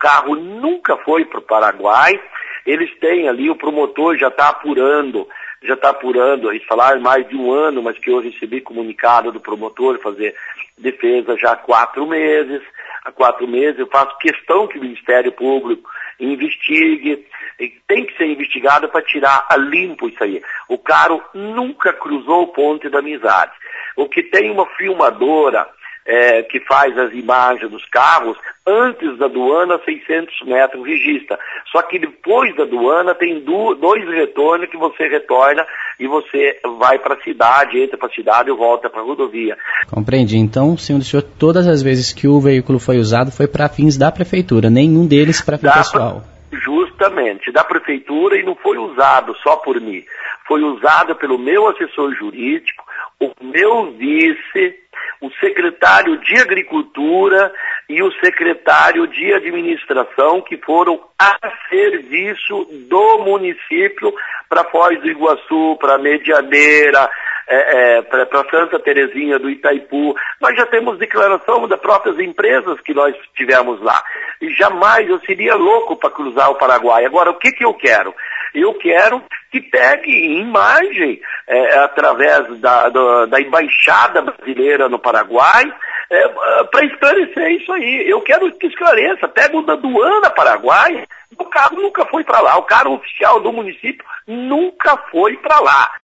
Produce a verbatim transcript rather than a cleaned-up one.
carro nunca foi para o Paraguai. Eles têm ali, o promotor já está apurando, já está apurando, eles falaram mais de um ano, mas que eu recebi comunicado do promotor fazer defesa já há quatro meses. Há quatro meses eu faço questão que o Ministério Público investigue, tem que ser investigado para tirar a limpo isso aí. O carro nunca cruzou o Ponte da Amizade. O que tem uma filmadora é, que faz as imagens dos carros, antes da aduana, seiscentos metros registra. Só que depois da aduana tem do, dois retornos que você retorna e você vai para a cidade, entra para a cidade e volta para a rodovia. Compreendi. Então, senhor do senhor, todas as vezes que o veículo foi usado foi para fins da prefeitura, nenhum deles para fim pessoal. Justamente, da prefeitura, e não foi usado só por mim. Foi usado pelo meu assessor jurídico, o meu vice, o secretário de Agricultura e o secretário de Administração, que foram a serviço do município para Foz do Iguaçu, para Medianeira, é, é, para Santa Terezinha do Itaipu. Nós já temos declaração das próprias empresas que nós tivemos lá. E jamais eu seria louco para cruzar o Paraguai. Agora, o que, que eu quero? Eu quero que pegue imagem é, através da, da, da Embaixada Brasileira no Paraguai é, para esclarecer isso aí. Eu quero que esclareça. Pega o da aduana Paraguai, o carro nunca foi para lá. O carro oficial do município nunca foi para lá.